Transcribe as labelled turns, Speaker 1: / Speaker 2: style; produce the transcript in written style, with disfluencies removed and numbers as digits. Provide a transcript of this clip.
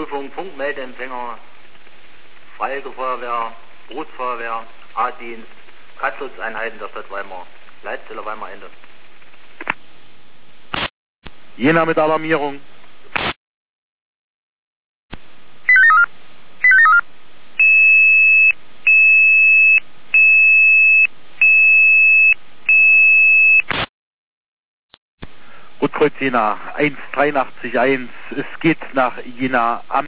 Speaker 1: Mobilfunk, Funkmeldeempfänger, Freiwillige Feuerwehr, Berufsfeuerwehr, A-Dienst, Katzutzeinheiten der Stadt Weimar, Leitstelle Weimar Ende.
Speaker 2: Jena mit Alarmierung. Rotkreuz Jena 1831, es geht nach Jena am